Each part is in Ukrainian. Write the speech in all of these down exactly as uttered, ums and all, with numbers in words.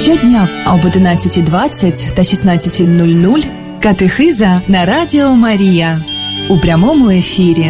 Щодня об одинадцятій двадцять та шістнадцятій нуль нуль катехиза на Радіо Марія у прямому ефірі.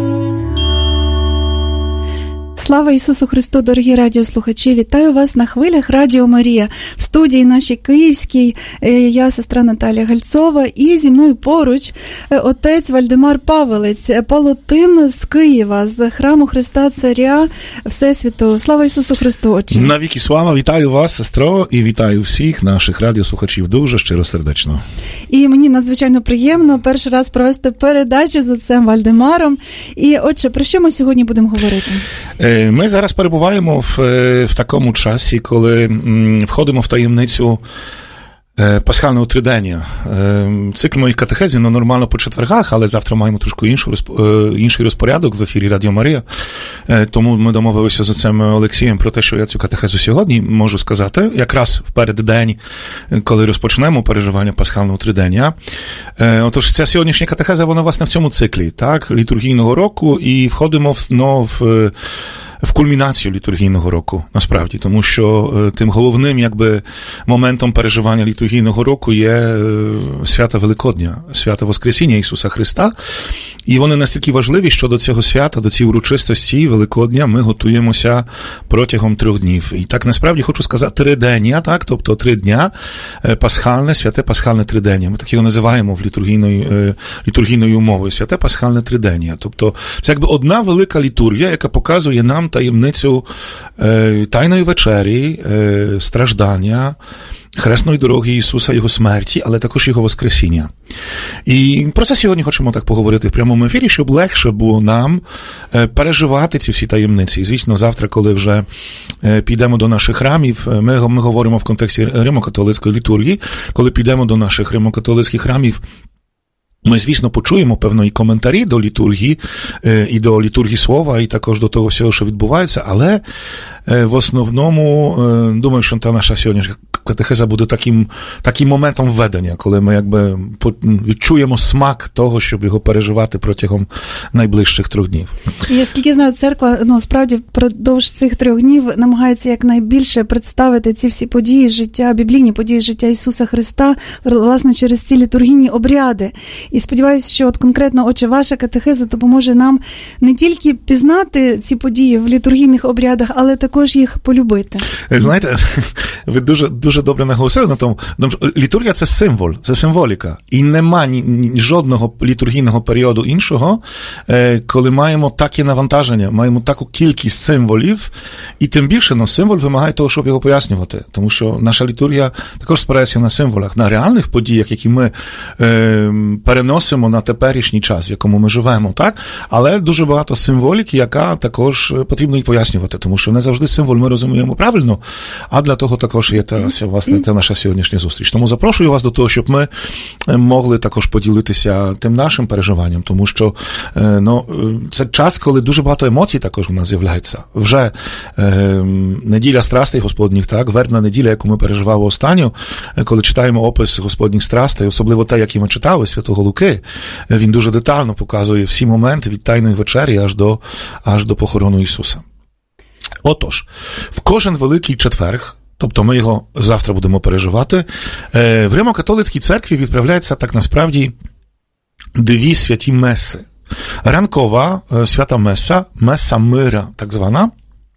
Слава Ісусу Христу, дорогі радіослухачі! Вітаю вас на хвилях Радіо Марія. В студії нашій київській я, сестра Наталія Гальцова, і зі мною поруч отець Вальдемар Павелець, палотин з Києва, з храму Христа Царя Всесвіту. Слава Ісусу Христу, отче! Навіки слава! Вітаю вас, сестро, і вітаю всіх наших радіослухачів дуже щиросердечно. І мені надзвичайно приємно перший раз провести передачу з отцем Вальдемаром. І, отче, про що ми сьогодні будемо говорити? Ми зараз перебуваємо в, в такому часі, коли входимо в таємницю пасхального тридення. Цикл моїх катехезів ну, нормально по четвергах, але завтра маємо трошки іншу, інший розпорядок в ефірі Радіо Марія. Тому ми домовилися з отцем Олексієм про те, що я цю катехезу сьогодні можу сказати, якраз в переддень, коли розпочнемо переживання пасхального тридення. Отож, ця сьогоднішня катехеза, вона власне в цьому циклі, так, літургійного року, і входимо в, ну, в в кульмінацію літургійного року, насправді, тому що е, тим головним, якби, моментом переживання літургійного року є е, свята Великодня, свята Воскресіння Ісуса Христа, і вони настільки важливі, що до цього свята, до цієї урочистості Великодня ми готуємося протягом трьох днів. І так, насправді, хочу сказати, тридення, так, тобто три дня, е, пасхальне, святе пасхальне тридення. Ми так його називаємо в літургійною, е, літургійною мовою, святе пасхальне тридення. Тобто, це якби одна велика літургія, яка показує нам таємницю е, Тайної вечері, е, страждання, хресної дороги Ісуса, Його смерті, але також Його Воскресіння. І про це сьогодні хочемо так поговорити в прямому ефірі, щоб легше було нам е, переживати ці всі таємниці. І, звісно, завтра, коли вже е, підемо до наших храмів, ми, ми говоримо в контексті римо-католицької літургії, коли підемо до наших римо-католицьких храмів, ми, звісно, почуємо, певно, і коментарі до літургії, і до літургії слова, і також до того всього, що відбувається, але в основному, думаю, що та наша сьогоднішня катехеза буде таким, таким моментом введення, коли ми якби відчуємо смак того, щоб його переживати протягом найближчих трьох днів. І, скільки знаю, церква, ну, справді, впродовж цих трьох днів намагається якнайбільше представити ці всі події життя, біблійні події життя Ісуса Христа, власне, через ці літургійні обряди. І сподіваюся, що от конкретно, отче, ваша катехеза допоможе нам не тільки пізнати ці події в літургійних обрядах, але також їх полюбити. Знаєте, ви дуже, дуже добре наголосили на тому. Літургія – це символ, це символіка. І нема ні, ні, жодного літургійного періоду іншого, коли маємо таке навантаження, маємо таку кількість символів, і тим більше, ну, символ вимагає того, щоб його пояснювати. Тому що наша літургія також спирається на символах, на реальних подіях, які ми е, переносимо на теперішній час, в якому ми живемо, так? Але дуже багато символіки, яка також потрібно і пояснювати, тому що не завжди символ ми розуміємо правильно, а для того також є та, власне, це наша сьогоднішня зустріч. Тому запрошую вас до того, щоб ми могли також поділитися тим нашим переживанням, тому що, ну, це час, коли дуже багато емоцій також у нас з'являється. Вже е, неділя страстей Господніх, так, вербна неділя, яку ми переживали останню, коли читаємо опис Господніх страстей, особливо те, які ми читали, Святого Луки, він дуже детально показує всі моменти від Тайної вечері аж до, аж до похорону Ісуса. Отож, в кожен Великий четверг, тобто ми його завтра будемо переживати, в Римо-католицькій церкві відправляється так насправді дві святі меси. Ранкова свята меса, меса мира, так звана,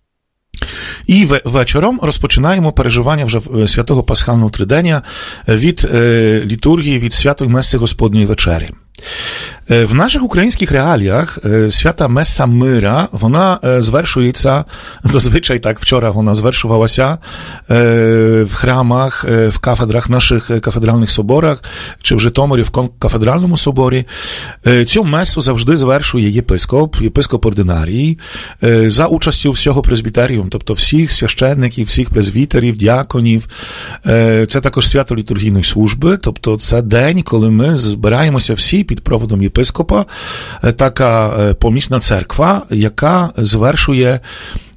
і вечором розпочинаємо переживання вже святого пасхального тридення від е, літургії, від святої меси Господньої вечері. В наших українських реаліях свята меса мира, вона звершується, зазвичай так, вчора вона звершувалася в храмах, в кафедрах, наших кафедральних соборах, чи в Житомирі, в кафедральному соборі. Цю месу завжди звершує єпископ, єпископ ординарій, за участю всього презбітеріум, тобто всіх священників, всіх презвітерів, діаконів. Це також свято літургійної служби, тобто це день, коли ми збираємося всі під проводом єпископа, така помісна церква, яка звершує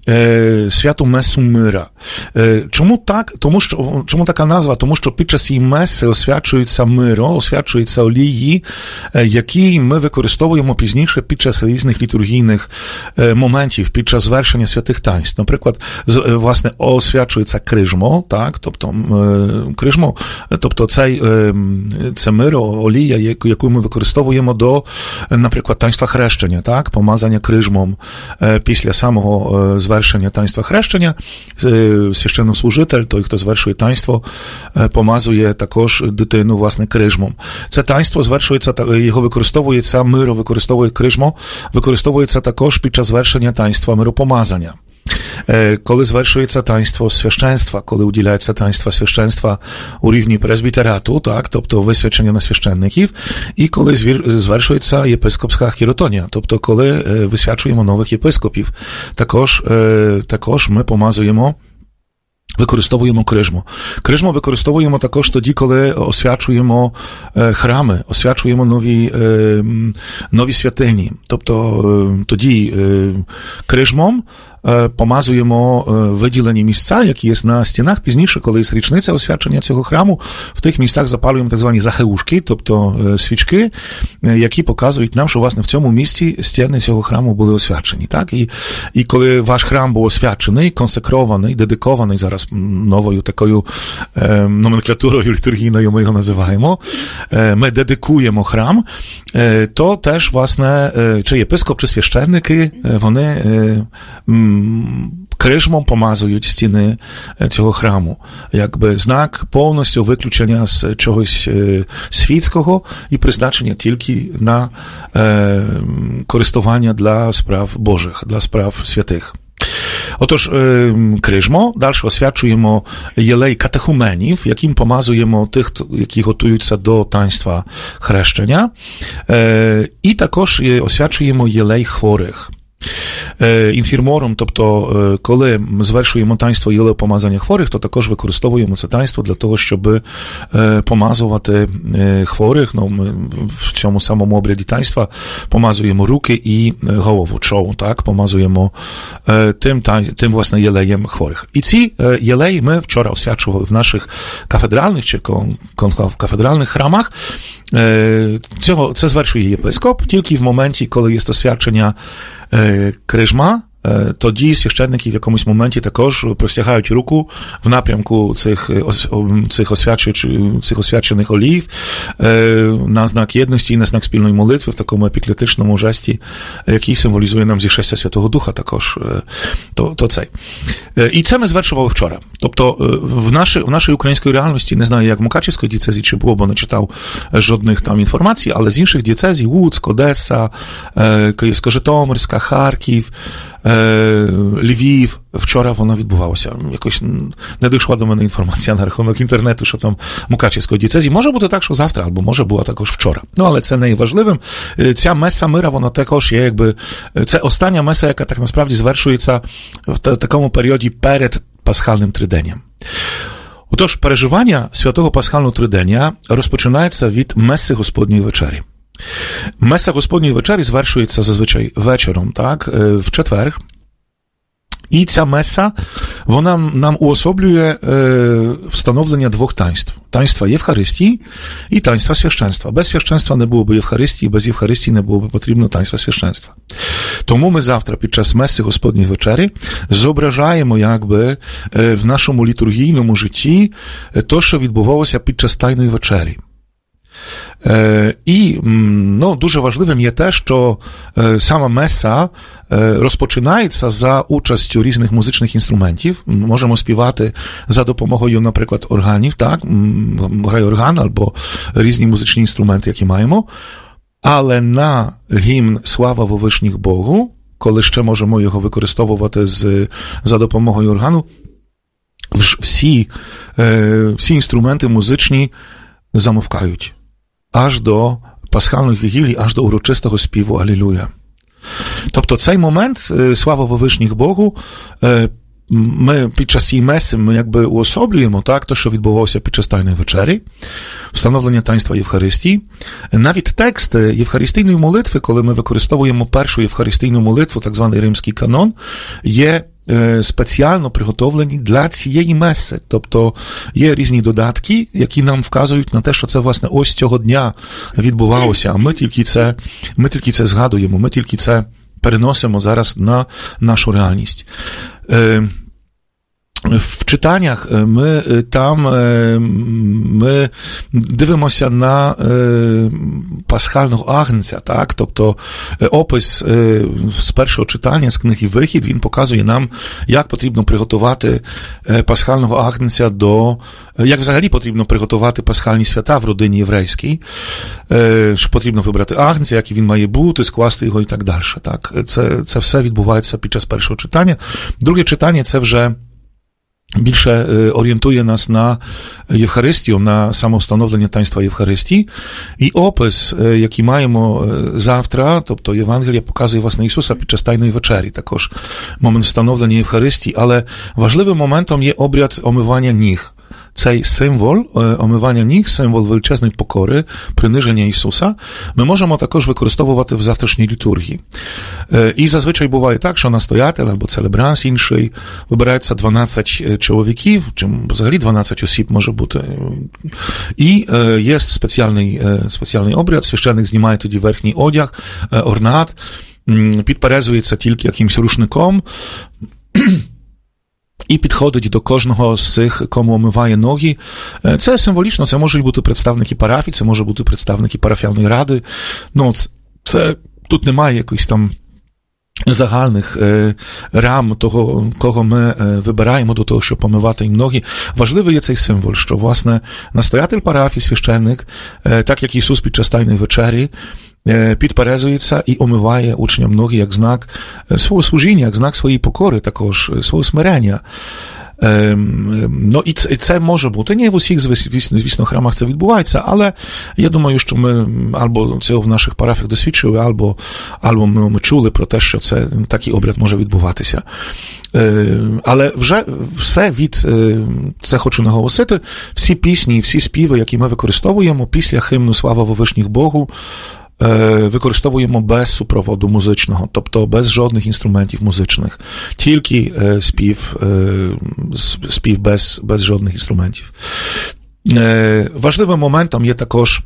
е, святу месу мира. Е, чому так? Тому що, чому така назва? Тому що під час цієї меси освячується миро, освячується олії, е, які ми використовуємо пізніше під час різних літургійних е, моментів, під час звершення святих таїнств. Наприклад, з, е, власне, освячується крижмо, так, тобто е, крижмо, тобто цей, е, це миро, олія, яку, яку ми використовуємо до, наприклад, таїнства хрещення, так, помазання крижмом е, після самого е, звершення таїнства хрещення. Е, священнослужитель, той, хто звершує таїнство, е, помазує також дитину, власне, крижмом. Це таїнство звершується, його використовується, миро використовує крижмо, використовується також під час звершення таїнства миропомазання. Коли звершується таїнство священства, коли уділяється таїнство священства у рівні презбітерату, так, тобто висвячення на священників, і коли звершується єпископська хіротонія, тобто коли висвячуємо нових єпископів, також, також ми помазуємо, використовуємо крижмо. Крижмо використовуємо також тоді, коли освячуємо е, храми, освячуємо нові, е, нові святині. Тобто е, тоді е, крижмом е, помазуємо е, виділені місця, які є на стінах. Пізніше, коли є річниця освячення цього храму, в тих місцях запалюємо так звані захеушки, тобто е, свічки, е, які показують нам, що, власне, в цьому місці стіни цього храму були освячені. Так? І, і коли ваш храм був освячений, консекрований, дедикований зараз новою такою е, номенклатурою літургійною ми його називаємо, е, ми дедикуємо храм, е, то теж, власне, е, чи єпископ, чи священники, е, вони е, м, крижмом помазують стіни цього храму, якби знак повністю виключення з чогось е, світського і призначення тільки на е, користування для справ Божих, для справ святих. Отож, крижмо, далі освячуємо єлей катехуменів, яким помазуємо тих, які готуються до таїнства хрещення, і також освячуємо єлей хворих. Інфірмором, тобто, коли ми звершуємо таїнство єлеопомазання хворих, то також використовуємо це таїнство для того, щоб помазувати хворих. Ну, ми в цьому самому обряді таїнства помазуємо руки і голову, чоло, так, помазуємо тим, тим, власне, єлеєм хворих. І ці єлеї ми вчора освячували в наших кафедральних чи кафедральних храмах. Цього, це звершує єпископ, тільки в моменті, коли є освячення крижма, тоді священники в якомусь моменті також простягають руку в напрямку цих, цих, цих освячених оліїв на знак єдності і на знак спільної молитви в такому епіклетичному жесті, який символізує нам зішестя Святого Духа також. То, то цей. І це ми звершували вчора. Тобто в, нашій, в нашій українській реальності, не знаю, як в Мукачівській дієцезі чи було, бо не читав жодних там інформацій, але з інших дієцезій, Луцьк, Одеса, Київсько-Житомирська, Харків, Львів, вчора воно відбувалося. Якось не дійшла до мене інформація на рахунок інтернету, що там Мукачівської дієцезії. Може бути так, що завтра, або може була також вчора. Ну, але це не є важливим. Ця меса мира, вона також є якби... Це остання меса, яка так насправді звершується в такому періоді перед Пасхальним триденням. Отож, переживання Святого Пасхального тридення розпочинається від меси Господньої вечері. Меса Господньої вечері звершується зазвичай вечором, так, в четвер. І ця меса, вона нам уособлює е, встановлення двох таїнств. Таїнства Євхаристії і таїнства священства. Без священства не було б Євхаристії, без Євхаристії не було б потрібно таїнства священства. Тому ми завтра під час меси Господньої вечері зображаємо якби е, в нашому літургійному житті те, що відбувалося під час Тайної вечері. Е, і ну, дуже важливим є те, що е, сама меса е, розпочинається за участю різних музичних інструментів. Можемо співати за допомогою, наприклад, органів, так, грає орган або різні музичні інструменти, які маємо. Але на гімн «Слава Вовишніх Богу», коли ще можемо його використовувати з, за допомогою органу, всі, е, всі інструменти музичні замовкають. Аж до Пасхальної вігілії, аж до урочистого співу «Алілуя». Тобто цей момент, слава Вовишніх Богу, ми під час цієї меси ми якби уособлюємо, так, то, що відбувалося під час Тайної вечері, встановлення таїнства Євхаристії. Навіть текст Євхаристійної молитви, коли ми використовуємо першу Євхаристійну молитву, так званий римський канон, є спеціально приготовлені для цієї меси. Тобто є різні додатки, які нам вказують на те, що це, власне, ось цього дня відбувалося, а ми тільки це, ми тільки це згадуємо, ми тільки це переносимо зараз на нашу реальність. В читаннях ми там ми дивимося на пасхального агнця, так? Тобто опис з першого читання, з книги «Вихід», він показує нам, як потрібно приготувати пасхального агнця до... Як взагалі потрібно приготувати пасхальні свята в родині єврейській, що потрібно вибрати агнця, який він має бути, скласти його і так далі. Так? Це, це все відбувається під час першого читання. Друге читання – це вже більше орієнтує нас на Євхаристію, на самовстановлення таїнства Євхаристії. І опис, який маємо завтра, тобто Євангелія показує, власне, Ісуса під час Тайної вечері, також момент встановлення Євхаристії, але важливим моментом є обряд омивання ніг. Цей символ омивання ніг, символ величезної покори, приниження Ісуса, ми можемо також використовувати в завтрашній літургії. І зазвичай буває так, що настоятель або целебранс інший вибирається дванадцять чоловіків, чи взагалі дванадцять осіб може бути. І є спеціальний, спеціальний обряд, священник знімає тоді верхній одяг, орнат, підперезується тільки якимсь рушником, і підходить до кожного з цих, кому омиває ноги. Це символічно, це можуть бути представники парафії, це можуть бути представники парафіальної ради. Ну, це, це тут немає якихось там загальних е, рам того, кого ми е, вибираємо до того, щоб помивати їм ноги. Важливий є цей символ, що, власне, настоятель парафії, священник, е, так як Ісус під час Тайної вечері, підперезується і омиває учням ноги як знак свого служіння, як знак своєї покори також, свого смирення. Ну, і це, і це може бути, не в усіх, звісно, звісно, храмах це відбувається, але я думаю, що ми або цього в наших парафіях досвідчили, або, або ми, ми чули про те, що це, такий обряд може відбуватися. Але вже все від, це хочу наголосити, всі пісні, всі співи, які ми використовуємо після химну «Слава Вовишніх Богу», використовуємо без супроводу музичного, тобто без жодних інструментів музичних, тільки спів, спів без, без жодних інструментів. Важливим моментом є також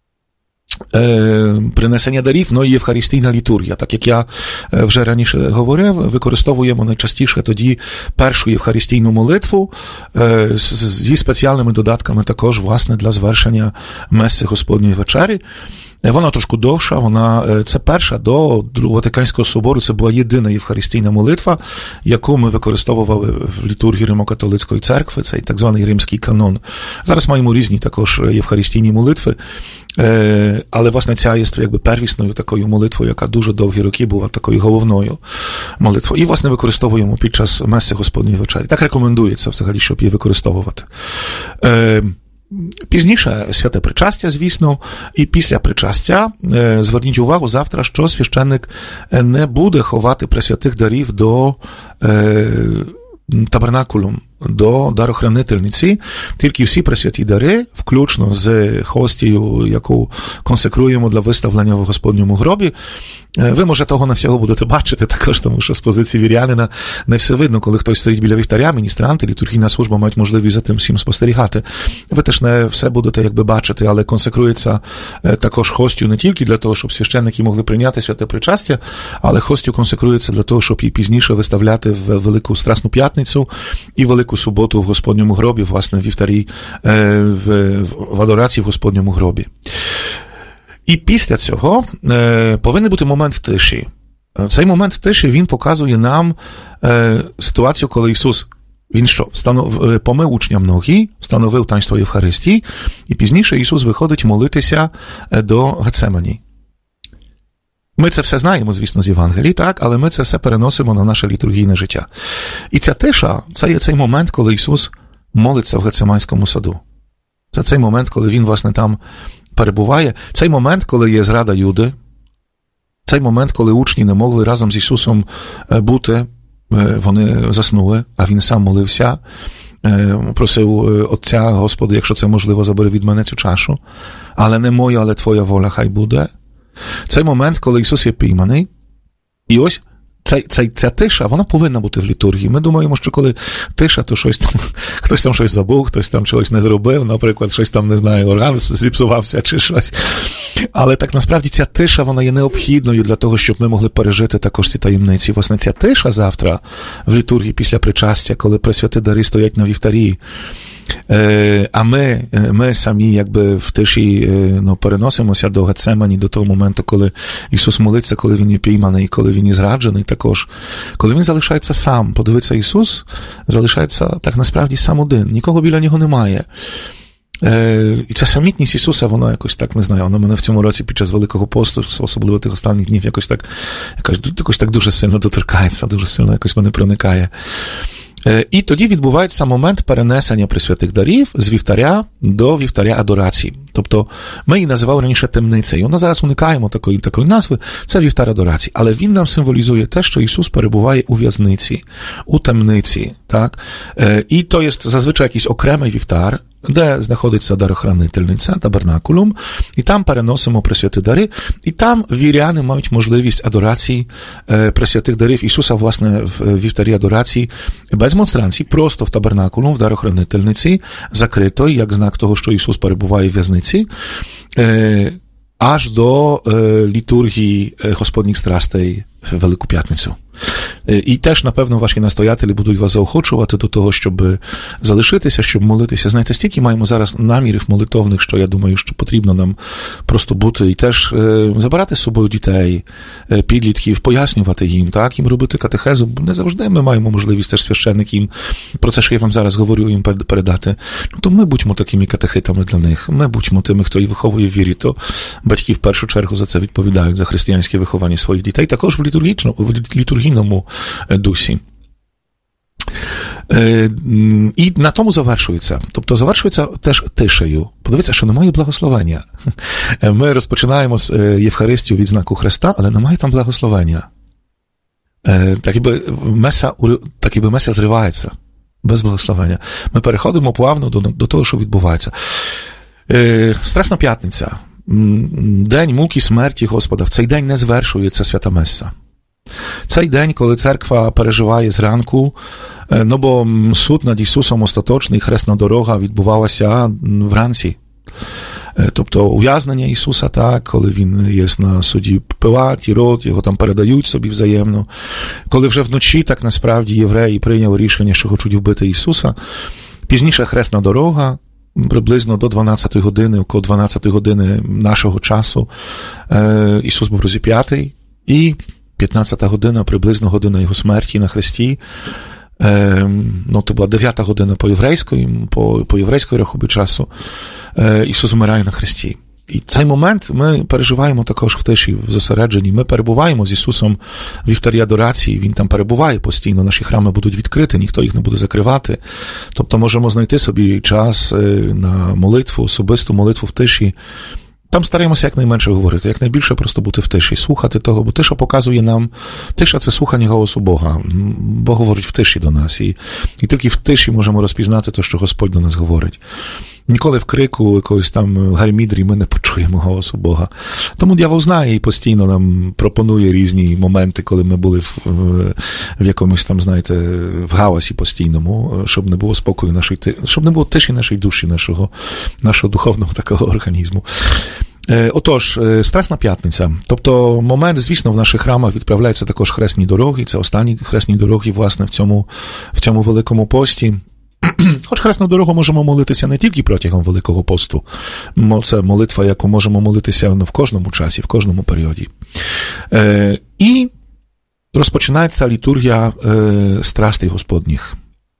принесення дарів, ну і євхаристійна літургія. Так як я вже раніше говорив, використовуємо найчастіше тоді першу євхаристійну молитву зі спеціальними додатками також, власне, для звершення меси Господньої вечері. Вона трошки довша, вона, це перша, до Другого Ватиканського собору, це була єдина євхаристійна молитва, яку ми використовували в літургії Римо-католицької церкви, цей так званий римський канон. Зараз маємо різні також євхаристійні молитви, але, власне, ця є якби первісною такою молитвою, яка дуже довгі роки була такою головною молитвою. І, власне, використовуємо під час меси Господньої вечері. Так рекомендується взагалі, щоб її використовувати. Пізніше святе причастя, звісно, і після причастя, зверніть увагу завтра, що священник не буде ховати пресвятих дарів до табернакулум, до дарохранительниці, тільки всі пресвяті дари, включно з хостією, яку консекруємо для виставлення в Господньому гробі. Ви, може, того не всього будете бачити також, тому що з позиції вірянина не все видно, коли хтось стоїть біля вівтаря, міністранти, літургійна служба мають можливість за тим всім спостерігати. Ви теж не все будете якби бачити, але консекрується також хостю не тільки для того, щоб священники могли прийняти святе причастя, але хостю консекрується для того, щоб її пізніше виставляти в Велику Страсну П'ятницю і Велику суботу в Господньому гробі, власне, в вівтарі, в, в адорації в Господньому гробі. І після цього е, повинен бути момент тиші. Цей момент тиші, він показує нам е, ситуацію, коли Ісус, він що, встанов, помив учням ноги, встановив таїнство Євхаристії, і пізніше Ісус виходить молитися до Гецемані. Ми це все знаємо, звісно, з Євангелії, так, але ми це все переносимо на наше літургійне життя. І ця тиша, це є цей момент, коли Ісус молиться в Гецеманському саду. Це цей момент, коли Він, власне, там перебуває. Цей момент, коли є зрада Юди. Цей момент, коли учні не могли разом з Ісусом бути, вони заснули, а Він сам молився, просив Отця, Господи, якщо це можливо, забери від мене цю чашу. Але не моя, але Твоя воля хай буде. Цей момент, коли Ісус є пійманий. І ось ця, ця, ця тиша, вона повинна бути в літургії. Ми думаємо, що коли тиша, то щось там, хтось там щось забув, хтось там чогось не зробив, наприклад, щось там, не знаю, орган зіпсувався чи щось. Але так насправді ця тиша, вона є необхідною для того, щоб ми могли пережити також ці таємниці. Власне, ця тиша завтра в літургії після причастя, коли пресвяті дари стоять на вівтарі, а ми, ми самі якби в тиші ну, переносимося до Гецемані, до того моменту, коли Ісус молиться, коли Він є пійманий, коли Він є зраджений також. Коли Він залишається сам, подивиться, Ісус залишається так насправді сам один, нікого біля Нього немає. І ця самітність Ісуса, вона якось так, не знаю, вона мене в цьому році під час Великого посту, особливо тих останніх днів, якось так, якось, якось так дуже сильно доторкається, дуже сильно якось мене проникає. І тоді відбувається момент перенесення пресвятих дарів з вівтаря до вівтаря адорації. Тобто ми її називали раніше темницею. Вона зараз уникаємо такої, такої назви, це вівтар адорації. Але він нам символізує те, що Ісус перебуває у в'язниці, у темниці. Так? І то є зазвичай якийсь окремий вівтар, де знаходиться дарохранительниця, табернакулум, і там переносимо пресвяті дари, і там віряни мають можливість адорації пресвятих дарів Ісуса, власне, в вівтарі адорації, без монстранцій, просто в табернакулум, в дарохранительниці, закритої, як знак того, що Ісус перебуває в в'язниці, аж до літургії Господніх страстей в Велику П'ятницю. І теж, напевно, ваші настоятелі будуть вас заохочувати до того, щоб залишитися, щоб молитися. Знаєте, стільки маємо зараз намірів молитовних, що я думаю, що потрібно нам просто бути і теж е, забирати з собою дітей, е, підлітків, пояснювати їм, так, їм робити катехезу. Не завжди ми маємо можливість теж священник їм про це, що я вам зараз говорю, їм передати. Ну, то ми будьмо такими катехитами для них. Ми будьмо тими, хто їх виховує в вірі. То батьки в першу чергу за це відповідають, за християнське виховання своїх дітей. Також в літургічному, в літургійному дусі. І на тому завершується. Тобто завершується теж тишею. Подивіться, що немає благословення. Ми розпочинаємо з Євхаристію від знаку Христа, але немає там благословення. Так якби меса, так якби меса зривається без благословення. Ми переходимо плавно до, до того, що відбувається. Страсна п'ятниця. День муки смерті Господа. В цей день не звершується свята меса. Цей день, коли церква переживає зранку, ну бо суд над Ісусом остаточний, хресна дорога відбувалася вранці. Тобто ув'язнення Ісуса, так, коли Він є на суді Пилат, Ірод, його там передають собі взаємно. Коли вже вночі, так насправді, євреї прийняли рішення, що хочуть вбити Ісуса. Пізніше хресна дорога, приблизно до дванадцятої години, около дванадцятої години нашого часу, Ісус був розіп'ятий, і п'ятнадцята година, приблизно година його смерті на хресті. Е, ну, це була дев'ята година по єврейської, по, по єврейської рахунку часу. Е, Ісус вмирає на хресті. І цей момент ми переживаємо також в тиші, в зосередженні. Ми перебуваємо з Ісусом в вівтарі адорації, Він там перебуває постійно, наші храми будуть відкриті, ніхто їх не буде закривати. Тобто можемо знайти собі час на молитву, особисту молитву в тиші. Там стараємося якнайменше говорити, якнайбільше просто бути в тиші, слухати того, бо тиша показує нам, тиша – це слухання голосу Бога. Бог говорить в тиші до нас, і, і тільки в тиші можемо розпізнати те, що Господь до нас говорить. Ніколи в крику, якогось там гармідрі ми не почуємо голосу Бога. Тому дьявол знає і постійно нам пропонує різні моменти, коли ми були в, в, в якомусь там, знаєте, в галасі постійному, щоб не було спокою нашої, щоб не було тиші нашої душі, нашого, нашого духовного такого організму. Отож, Страсна п'ятниця. Тобто момент, звісно, в наших храмах відправляються також хресні дороги. Це останні хресні дороги, власне, в цьому, в цьому Великому пості. Хоч хресну дорогу можемо молитися не тільки протягом Великого посту. Це молитва, яку можемо молитися в кожному часі, в кожному періоді. І розпочинається літургія страстей Господніх.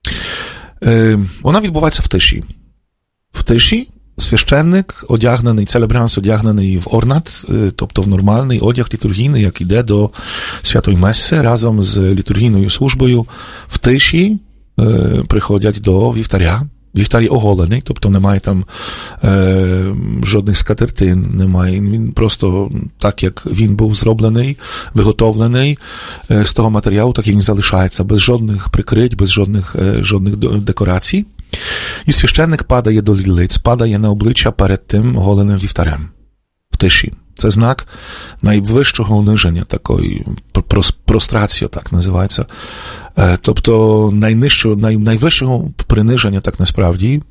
Вона відбувається в тиші. В тиші священник одягнений, целебранс одягнений в орнат, тобто в нормальний одяг літургійний, як іде до святої меси, разом з літургійною службою в тиші приходять до вівтаря. Вівтар є оголений, тобто немає там е, жодних скатертин, немає. Він просто так, як він був зроблений, виготовлений е, з того матеріалу, так і він залишається, без жодних прикрить, без жодних, е, жодних декорацій. І священник падає до лілиць, падає на обличчя перед тим оголеним вівтарем в тиші. Це знак найвищого униження, такої прострація, так називається. Тобто найнижчого, най, найвищого приниження, так насправді,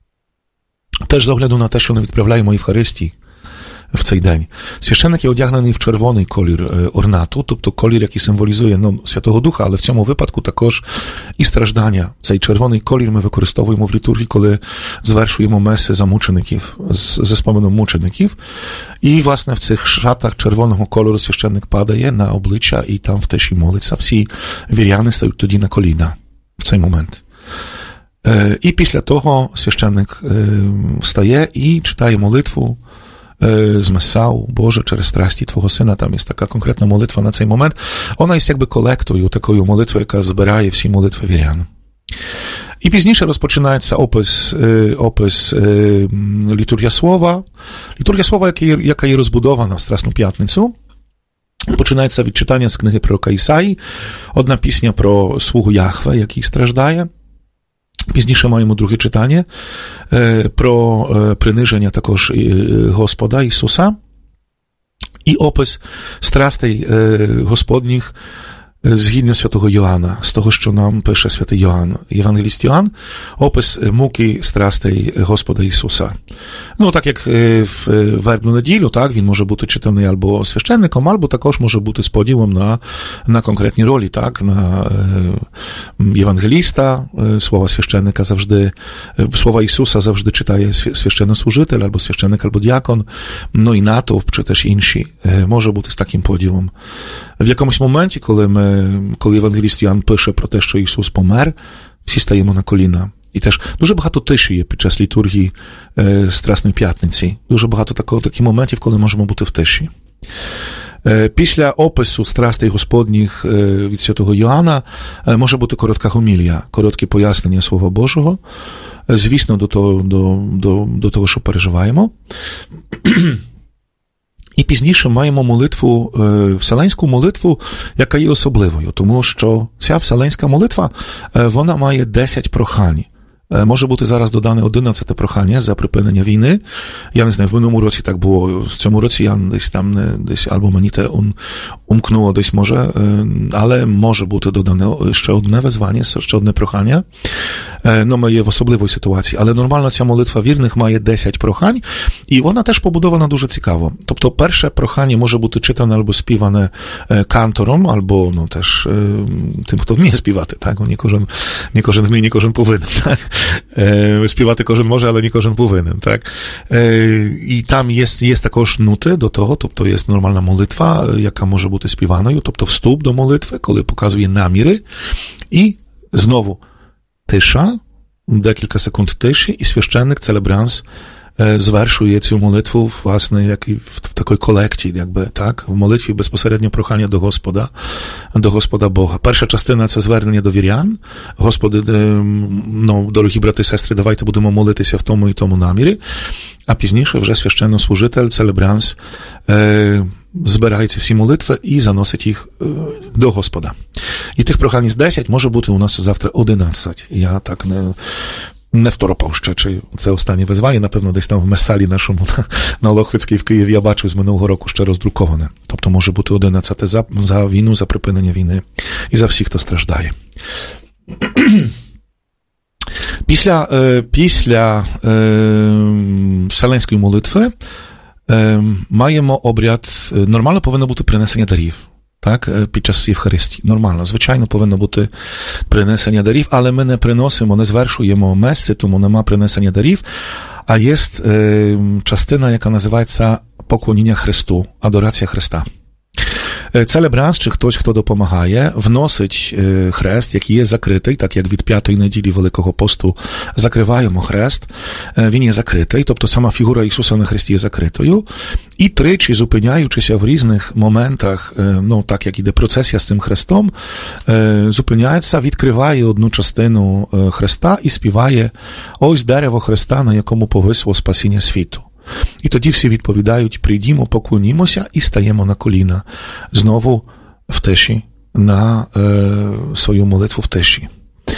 теж з огляду на те, що ми відправляємо Євхаристії в цей день. Священник є одягнений в червоний колір орнату, тобто колір, який символізує ну, Святого Духа, але в цьому випадку також і страждання. Цей червоний колір ми використовуємо в літургії, коли звершуємо меси за мучеників, за споменом мучеників. І, власне, в цих шатах червоного кольору священник падає на обличчя і там в тиші молиться. Всі віряни стають тоді на коліна в цей момент. І після того священник встає і читає молитву з Месау, Боже, через страсті Твого Сина, там є така конкретна молитва на цей момент. Вона є якби колектою, такою молитвою, яка збирає всі молитви вірян. І пізніше розпочинається опис, опис літургія слова. Літургія слова, яка є розбудована в Страсну П'ятницю. Починається від читання з книги пророка Ісаї. Одна пісня про слугу Яхве, який страждає. Пізніше маємо друге читання про приниження також Господа Ісуса і опис страстей Господніх згідно святого Йоанна, з того, що нам пише святий Йоанн, євангеліст Йоанн, опис муки страстей Господа Ісуса. Ну, так як в вербну неділю, так, він може бути читаний або священником, або також може бути з поділом на, на конкретні ролі, так, на євангеліста, слова священника завжди, слова Ісуса завжди читає священнослужитель, або священник, або діакон, ну і натовп, чи теж інші, може бути з таким поділом. В якомусь моменті, коли ми, коли євангеліст Йоанн пише про те, що Ісус помер, всі стаємо на коліна. І теж дуже багато тиші є під час літургії е, Страсної П'ятниці. Дуже багато такого, таких моментів, коли можемо бути в тиші. Е, після опису страстей Господніх е, від святого Йоанна е, може бути коротка гомілія, коротке пояснення Слова Божого, е, звісно, до того, до, до, до того, що переживаємо. І пізніше маємо молитву, вселенську молитву, яка є особливою, тому що ця вселенська молитва, вона має десять прохань. Може бути зараз додане одинадцяте прохання за припинення війни. Я не знаю, в минулому році так було, в цьому році я десь там, не, десь, або мені те ум, умкнуло десь може, але може бути додане ще одне визвання, ще одне прохання. Ну, ми є в особливій ситуації, але нормально ця молитва вірних має десять прохань, і вона теж побудована дуже цікаво. Тобто перше прохання може бути читане або співане кантором, або, ну, теж тим, хто вміє співати, так? Не кожен, не кожен вміє, не кожен повинен, так? Співати кожен може, але не кожен повинен, так? І там є, є також нути до того, тобто є нормальна молитва, яка може бути співаною, тобто вступ до молитви, коли показує наміри, і знову тиша, декілька секунд тиші, і священник, целебранс, звершує цю молитву, власне, як і в такій колекті, якби, так, в молитві безпосередньо прохання до Господа, до Господа Бога. Перша частина – це звернення до вірян. Господи, ну, дорогі брати і сестри, давайте будемо молитися в тому і тому намірі. А пізніше вже священнослужитель, целебранс, е, збирає ці всі молитви і заносить їх е, до Господа. І тих прохань з десять може бути у нас завтра одинадцять. Я так не... Не второпав ще, чи це останнє визвання, напевно, десь там в месалі нашому на, на Лохвицькій в Києві я бачив з минулого року ще роздруковане. Тобто може бути одинадцяте за, за війну, за припинення війни і за всіх, хто страждає. Після, е, після е, вселенської молитви е, маємо обряд, нормально повинно бути принесення дарів. Так, під час Євхаристії. Нормально, звичайно, повинно бути принесення дарів, але ми не приносимо, не звершуємо меси, тому нема принесення дарів, а є е, частина, яка називається поклоніння Христу, адорація Христа. Целебранс, чи хтось, хто допомагає, вносить хрест, який є закритий, так як від п'ятої неділі Великого посту закриваємо хрест, він є закритий, тобто сама фігура Ісуса на хресті є закритою, і тричі, зупиняючися в різних моментах, ну, так як іде процесія з цим хрестом, зупиняється, відкриває одну частину хреста і співає «Ось дерево хреста, на якому повисло спасіння світу». І тоді всі відповідають, прийдімо, поклонімося і стаємо на коліна. Знову в тиші, на е, свою молитву в тиші.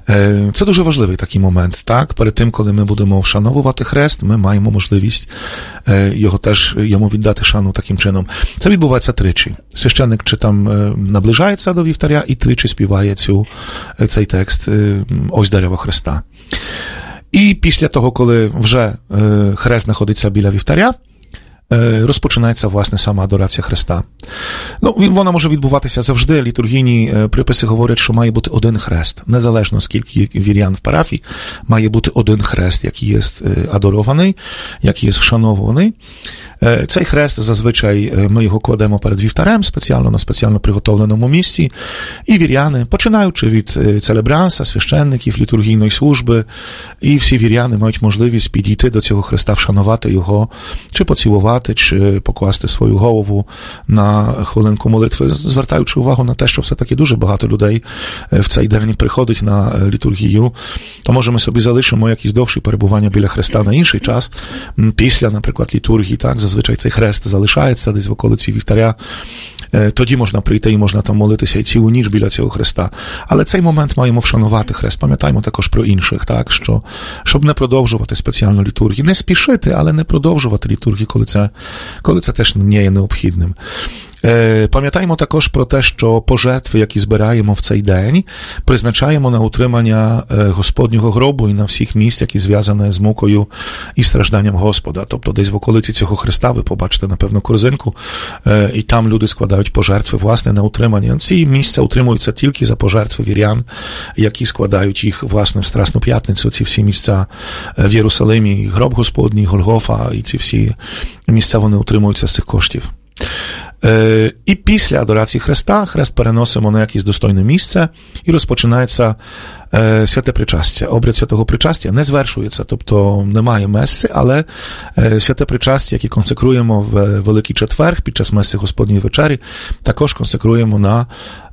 Це дуже важливий такий момент, так? Перед тим, коли ми будемо вшановувати хрест, ми маємо можливість його теж, йому віддати шану таким чином. Це відбувається тричі. Священник чи там наближається до вівтаря і тричі співає цю, цей текст «Ось дерево Христа». І після того, коли вже хрест знаходиться біля вівтаря, розпочинається, власне, сама адорація Христа. Ну, вона може відбуватися завжди. Літургійні приписи говорять, що має бути один хрест. Незалежно, скільки вірян в парафії, має бути один хрест, який є адорований, який є вшановуваний. Цей хрест, зазвичай, ми його кладемо перед вівтарем спеціально, на спеціально приготовленому місці. І віряни, починаючи від целебранса, священників, літургійної служби, і всі віряни мають можливість підійти до цього хреста, вшанувати його, чи поцілувати, чи покласти свою голову на хвилинку молитви, звертаючи увагу на те, що все-таки дуже багато людей в цей день приходить на літургію, то може ми собі залишимо якісь довші перебування біля хреста на інший час, після, наприклад, літургії, так, зазвичай цей хрест залишається десь в околиці вівтаря, тоді можна прийти і можна там молитися і цілу ніч біля цього хреста. Але цей момент маємо вшанувати хрест. Пам'ятаємо також про інших, так, що, щоб не продовжувати спеціальну літургію. Не спішити, але не продовжувати літургію, коли це, коли це теж не є необхідним. Пам'ятаємо також про те, що пожертви, які збираємо в цей день, призначаємо на утримання Господнього гробу і на всіх місць, які зв'язані з мукою і стражданням Господа. Тобто десь в околиці цього хреста ви побачите, напевно, корзинку, і там люди складають пожертви, власне, на утримання. Ці місця утримуються тільки за пожертви вірян, які складають їх, власне, в Страсну П'ятницю, ці всі місця в Єрусалимі, гроб Господній, Голгофа, і ці всі місця, вони утримуються з цих коштів. І після адорації Христа хрест переносимо на якесь достойне місце і розпочинається святе причастя. Обряд святого причастя не звершується, тобто немає меси, але святе причастя, яке консекруємо в Великий Четверг під час меси Господньої вечері, також консекруємо на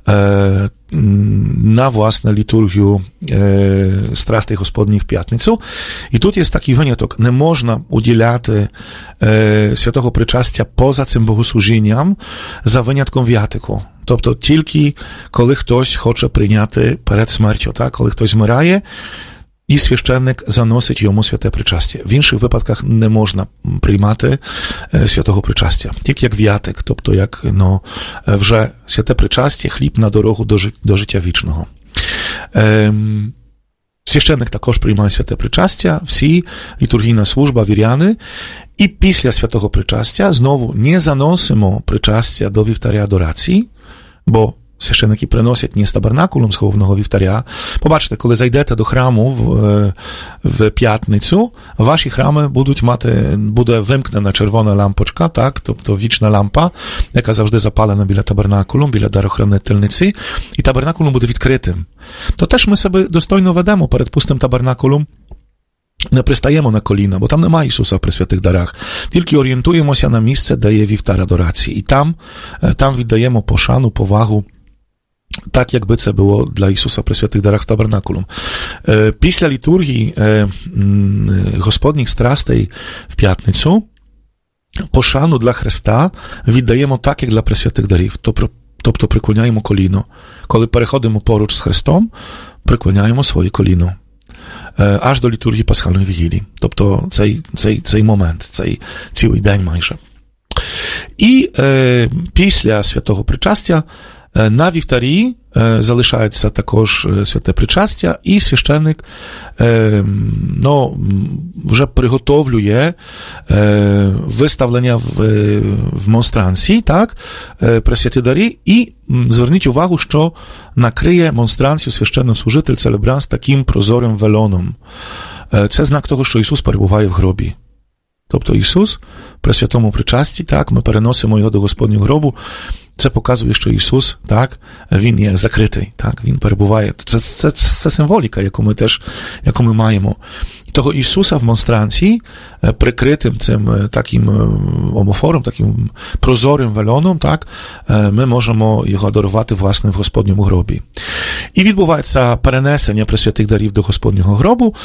на, власне, літургію е, страстей Господніх в п'ятницю. І тут є такий виняток. Не можна уділяти е, святого причастя поза цим богослужінням за винятком в'ятику. Тобто тільки коли хтось хоче прийняти перед смертю, так? Коли хтось вмирає, і священник заносить йому святе причастя. В інших випадках не можна приймати святого причастя. Тільки як в'ятик, тобто як, ну, вже святе причастя, хліб на дорогу до, жит- до життя вічного. Ем, священник також приймає святе причастя, всі, літургійна служба, віряни, і після святого причастя знову не заносимо причастя до вівтаря адорації, бо священники приносять не з табернакулом, з головного вівтаря. Побачите, коли зайдете до храму в, в п'ятницю, ваші храми будуть мати, буде вимкнена червона лампочка, так, тобто вічна лампа, яка завжди запалена біля табернакулу, біля дарохранительниці, і табернакулум буде відкритим. То теж ми себе достойно ведемо перед пустим табернакулом. Не пристаємо на коліна, бо там немає Ісуса при святих дарах. Тільки орієнтуємося на місце, де є вівтар адорації. І там, там віддаємо пошану, повагу, так, якби це було для Ісуса при святих дарах в табернакулум. Після літургії Господніх страстей в п'ятницю пошану для Христа віддаємо так, як для пресвятих дарів. Тобто приклоняємо коліно. Коли переходимо поруч з Христом, приклоняємо своє коліно. Аж до літургії Пасхальної вігілії. Тобто цей, цей, цей момент, цей цілий день майже. І е, після святого причастя на вівтарі е, залишається також святе причастя, і священник е, ну, вже приготовлює е, виставлення в, в монстранці, так, е, пресвяті дарі, і зверніть увагу, що накриє монстранцію священнослужитель целебранс таким прозорим велоном. Е, це знак того, що Ісус перебуває в гробі. Тобто Ісус при святому причасті, так, ми переносимо його до Господнього гробу. Це показує, що Ісус, так, Він є закритий, так, Він перебуває. Це, це, це символіка, яку ми теж, яку ми маємо. І того Ісуса в монстранції, прикритим цим таким омофором, таким прозорим велоном, так, ми можемо його адорувати, власне, в Господньому гробі. І відбувається перенесення пресвятих дарів до Господнього гробу,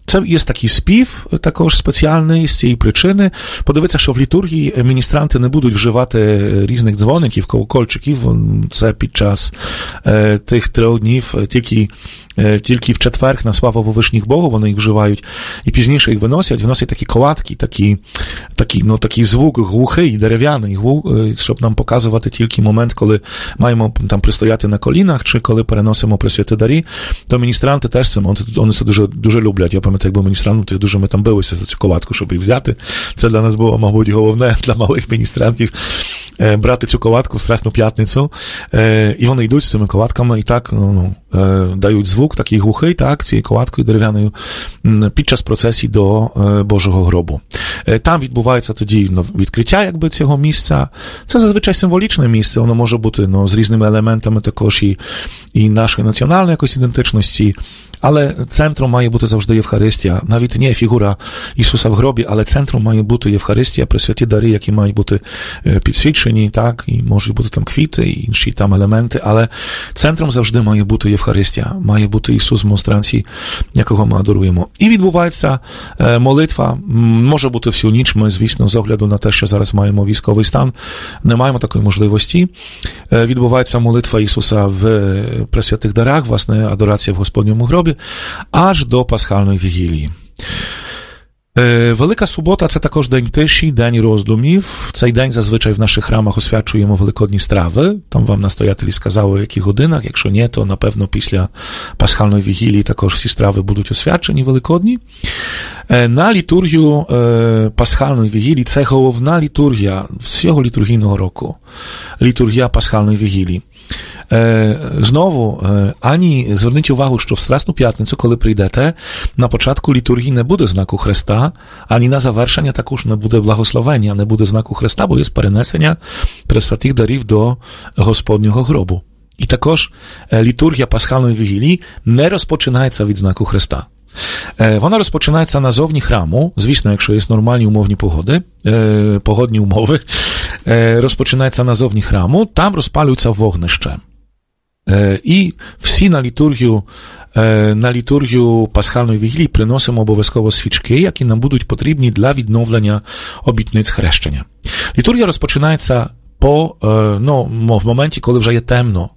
Це є такий спів також спеціальний з цієї причини. Подивіться, що в літургії міністранти не будуть вживати різних дзвоників, колокольчиків. Це під час е, тих трьох днів тільки, е, тільки в четвер на славу вишніх Богу вони їх вживають. І пізніше їх виносять. Виносять такі колядки, такі, такі, ну, такий звук глухий, дерев'яний звук, щоб нам показувати тільки момент, коли маємо там пристояти на колінах, чи коли переносимо пресвяті дарі. То міністранти теж це, вони це дуже, дуже люблять. Я пам'ятаю, якби міністранти, то дуже ми там билися за цю колядку, щоб їх взяти. Це для нас було, мабуть, головне для малих міністрантів брати цю колядку в Страсну п'ятницю. І вони йдуть з цими колядками і так, ну, ну, дають звук, такий глухий, так, цією колядкою дерев'яною під час процесії до Божого гробу. Там відбувається тоді, ну, відкриття, якби, цього місця. Це зазвичай символічне місце, воно може бути, ну, з різними елементами також і, і нашої національної якоїсь ідентичності, але центром має бути завжди Євхаристія. Навіть не фігура Ісуса в гробі, але центром має бути Євхаристія, пресвяті дари, які мають бути підсвічені, так, і можуть бути там квіти і інші там елементи, але центром завжди має бути Євхаристія, має бути Ісус в монстранції, якого ми адоруємо. І відбувається молитва, може бути всю ніч, ми, звісно, з огляду на те, що зараз маємо військовий стан, не маємо такої можливості. Відбувається молитва Ісуса в пресвятих дарах, власне, адорація в Господньому гробі, аж до Пасхальної вігілії. Велика субота – це також день тиші, день роздумів. Цей день зазвичай в наших храмах освячуємо великодні страви. Там вам настоятелі сказали, в яких годинах. Якщо ні, то, напевно, після Пасхальної вігілії також всі страви будуть освячені великодні. На літургію Пасхальної вігілії – це головна літургія всього літургійного року. Літургія Пасхальної вігілії. Знову, ані зверніть увагу, що в Страсну п'ятницю, коли прийдете, на початку літургії не буде знаку Христа, ані на завершення також не буде благословення, не буде знаку Христа, бо є перенесення пресвятих дарів до Господнього гробу. І також літургія Пасхальної вігілії не розпочинається від знаку Христа. Вона розпочинається назовні храму, звісно, якщо є нормальні умовні погоди, погодні умови, розпочинається назовні храму, там розпалюється вогнище. І всі на літургію, на літургію Пасхальної вігілії приносимо обов'язково свічки, які нам будуть потрібні для відновлення обітниць хрещення. Літургія розпочинається по, ну, в моменті, коли вже є темно.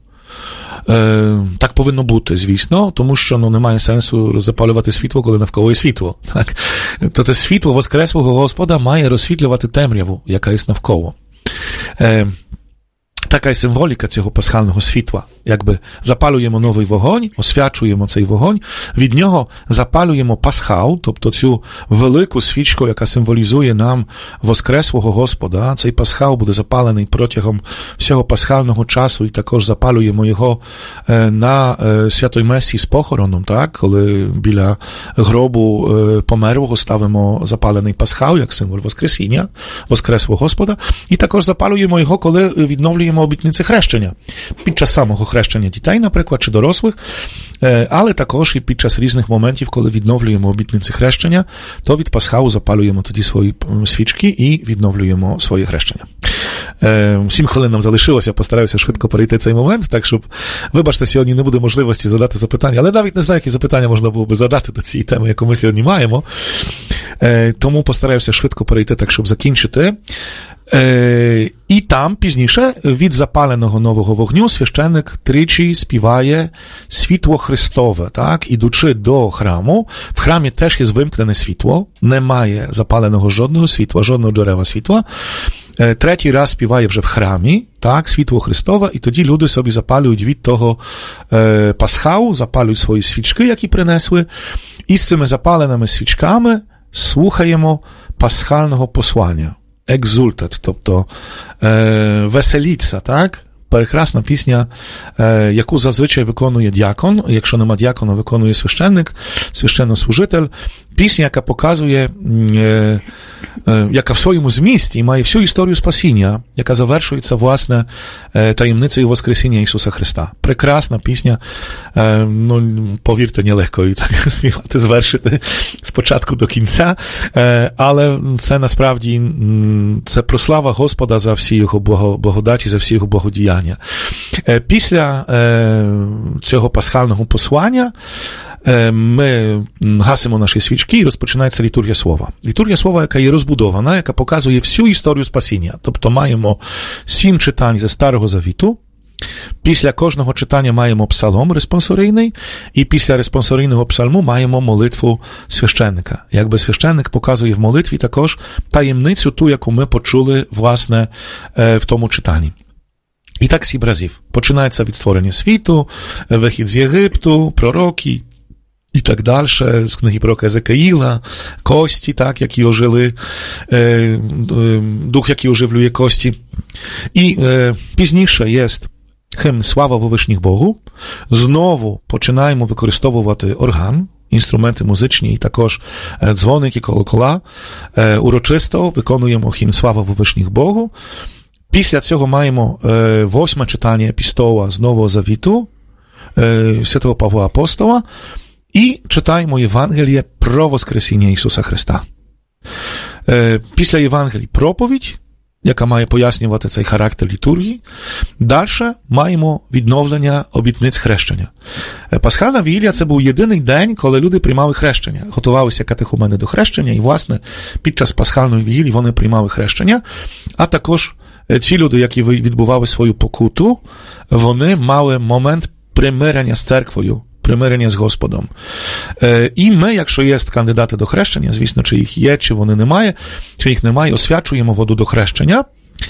Так повинно бути, звісно, тому що, ну, немає сенсу запалювати світло, коли навколо є світло. Так? То це світло воскреслого Господа має розсвітлювати темряву, яка є навколо. Така є символіка цього пасхального світла. Якби запалюємо новий вогонь, освячуємо цей вогонь, від нього запалюємо пасхал, тобто цю велику свічку, яка символізує нам воскреслого Господа. Цей пасхал буде запалений протягом всього пасхального часу, і також запалюємо його на святої Месі з похороном, так? Коли біля гробу померлого ставимо запалений пасхал, як символ воскресіння, воскреслого Господа, і також запалюємо його, коли відновлюємо обітниці хрещення. Під час самого хрещення дітей, наприклад, чи дорослих, але також і під час різних моментів, коли відновлюємо обітниці хрещення, то від пасхалу запалюємо тоді свої свічки і відновлюємо своє хрещення. Сім хвилин нам залишилося, постараюся швидко перейти цей момент, так, щоб, вибачте, сьогодні не буде можливості задати запитання, але навіть не знаю, які запитання можна було би задати до цієї теми, яку ми сьогодні маємо, тому постараюся швидко перейти, так, щоб закінчити. І там пізніше від запаленого нового вогню священник тричі співає світло Христове, так, ідучи до храму. В храмі теж є вимкнене світло, немає запаленого жодного світла, жодного джерела світла. Третій раз співає вже в храмі, так, світло Христове, і тоді люди собі запалюють від того е, пасхалу, запалюють свої свічки, які принесли, і з цими запаленими свічками слухаємо пасхального послання. Екзультат, тобто е, веселіться, так? Прекрасна пісня, е, яку зазвичай виконує діакон, якщо нема діакона, виконує священник, священнослужитель. Пісня, яка показує, е, е, яка в своєму змісті і має всю історію спасіння, яка завершується, власне, е, таємницею Воскресіння Ісуса Христа. Прекрасна пісня, е, ну, повірте, нелегко її так співати, звершити спочатку до кінця, е, але це насправді, це прослава Господа за всі його благодаті, за всі його благодіяння. Е, після е, цього пасхального послання ми гасимо наші свічки і розпочинається літургія слова. Літургія слова, яка є розбудована, яка показує всю історію спасіння. Тобто маємо сім читань зі Старого Завіту, після кожного читання маємо псалом респонсорійний, і після респонсорійного псалму маємо молитву священника. Якби священник показує в молитві також таємницю ту, яку ми почули, власне, в тому читанні. І так сім разів. Починається від створення світу, вихід з Єгипту, пророки, і так далі, з книги пророка Езекіїла, кості, так, які ожили, дух, який оживлює кості. І пізніше є hymn «Слава Вовишніх Богу». Знову починаємо використовувати орган, інструменти музичні і також дзвоники, колокола. Урочисто виконуємо hymn «Слава Вовишніх Богу». Після цього маємо восьме читання епістола з Нового Завіту, святого Павла Апостола, і читаємо Євангеліє про Воскресіння Ісуса Христа. Після Євангелії проповідь, яка має пояснювати цей характер літургії. Далі маємо відновлення обітниць хрещення. Пасхальна вігілія – це був єдиний день, коли люди приймали хрещення. Готувалися катехумени до хрещення, і, власне, під час пасхальної вігілії вони приймали хрещення, а також ці люди, які відбували свою покуту, вони мали момент примирення з церквою, примирення з Господом. І ми, якщо є кандидати до хрещення, звісно, чи їх є, чи вони немає, чи їх немає, освячуємо воду до хрещення.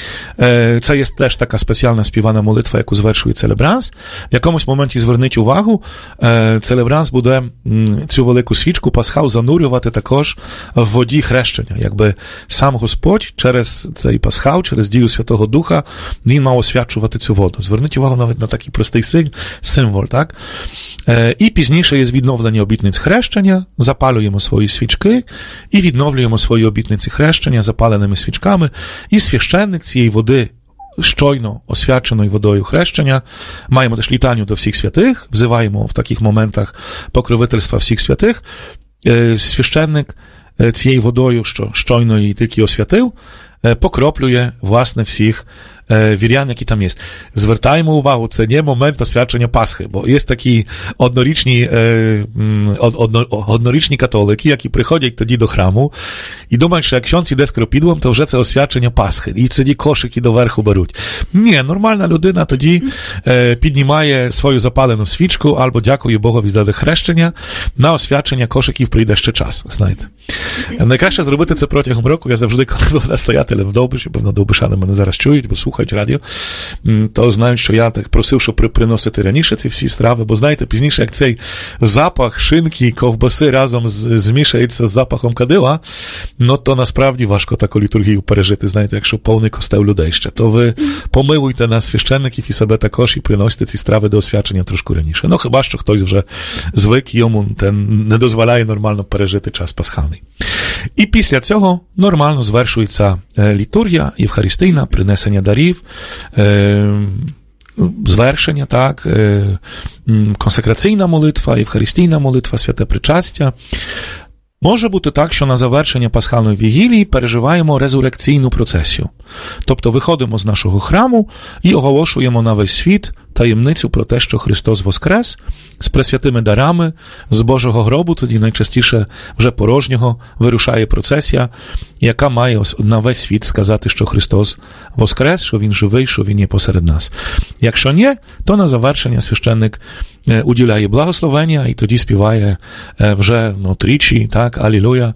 Це є теж така спеціальна співана молитва, яку звершує целебранс. В якомусь моменті зверніть увагу, целебранс буде цю велику свічку пасхал занурювати також в воді хрещення. Якби сам Господь через цей пасхал, через дію Святого Духа, він мав освячувати цю воду. Зверніть увагу навіть на такий простий символ, так? І пізніше є відновлення обітниць хрещення, запалюємо свої свічки і відновлюємо свої обітниці хрещення запаленими свічками, і священник цієї води, щойно освяченої водою хрещення, маємо теж літанню до всіх святих, взиваємо в таких моментах покровительства всіх святих. Священник цією водою, що щойно її тільки освятив, покроплює, власне, всіх вірян, які там є. Звертаємо увагу, це не момент освячення Пасхи, бо є такі однорічні, одно, однорічні католики, які приходять тоді до храму і думають, що як ksiądz іде з кропідлом, то вже це освячення Пасхи. І тоді кошики доверху беруть. Ні, нормальна людина тоді піднімає свою запалену свічку або дякує Богові за хрещення, на освячення кошиків прийде ще час, знаєте. Найкраще зробити це протягом року. Я завжди, коли був настоятелем в Довбиші, певно, довбишани мене зараз чують, бо слухають радіо, то знають, що я так просив, щоб приносити раніше ці всі страви, бо знаєте, пізніше, як цей запах шинки, ковбаси разом з, змішається з запахом кадила, ну то насправді важко таку літургію пережити, знаєте, якщо повний костел людей ще, то ви помилуйте нас, священників, і себе також, і приносите ці страви до освячення трошки раніше. Ну, хіба що хтось вже звик, йому ten не дозволяє нормально пережити час пасхальний. І після цього нормально звершується літургія євхаристійна, принесення дарів, звершення, так, консекраційна молитва, євхаристійна молитва, святе причастя. Може бути так, що на завершення пасхальної вігілії переживаємо резурекційну процесію. Тобто виходимо з нашого храму і оголошуємо на весь світ таємницю про те, що Христос воскрес, з пресвятими дарами, з Божого гробу, тоді найчастіше вже порожнього, вирушає процесія, яка має на весь світ сказати, що Христос воскрес, що Він живий, що Він є посеред нас. Якщо ні, то на завершення священник уділяє благословення і тоді співає вже ну, тричі, так, алілуя.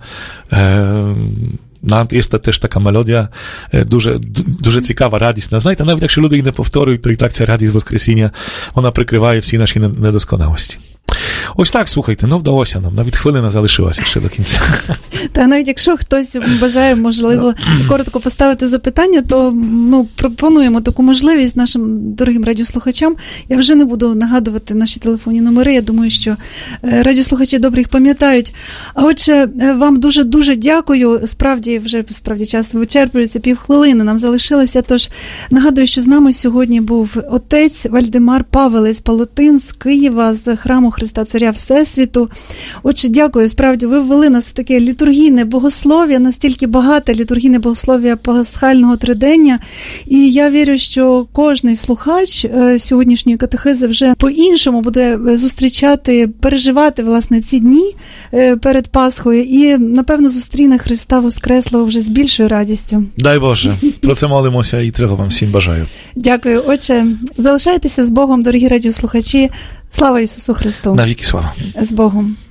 Є теж така мелодія, дуже, дуже цікава, радісна. Знаєте, навіть якщо люди її не повторюють, то і так ця радість Воскресіння, вона прикриває всі наші недосконалості. Ось так, слухайте, ну вдалося нам, навіть хвилина залишилася ще до кінця. Та навіть якщо хтось бажає, можливо, коротко поставити запитання, то ну, пропонуємо таку можливість нашим дорогим радіослухачам. Я вже не буду нагадувати наші телефонні номери, я думаю, що радіослухачі добре їх пам'ятають. А отже, вам дуже-дуже дякую. Справді, вже справді час вичерпується, півхвилини нам залишилося, тож нагадую, що з нами сьогодні був отець Вальдемар Павелець Палотин з Києва, з храму Христа, Царя Всесвіту. Отже, дякую, справді, ви ввели нас в таке літургійне богослов'я, настільки багате літургійне богослов'я пасхального тридення, і я вірю, що кожний слухач сьогоднішньої катехизи вже по-іншому буде зустрічати, переживати, власне, ці дні перед Пасхою і, напевно, зустріне Христа Воскреслого вже з більшою радістю. Дай Боже, про це молимося і цього вам всім бажаю. Дякую. Отже, залишайтеся з Богом, дорогі радіослухачі. Слава Ісусу Христу! Навіки слава! З Богом!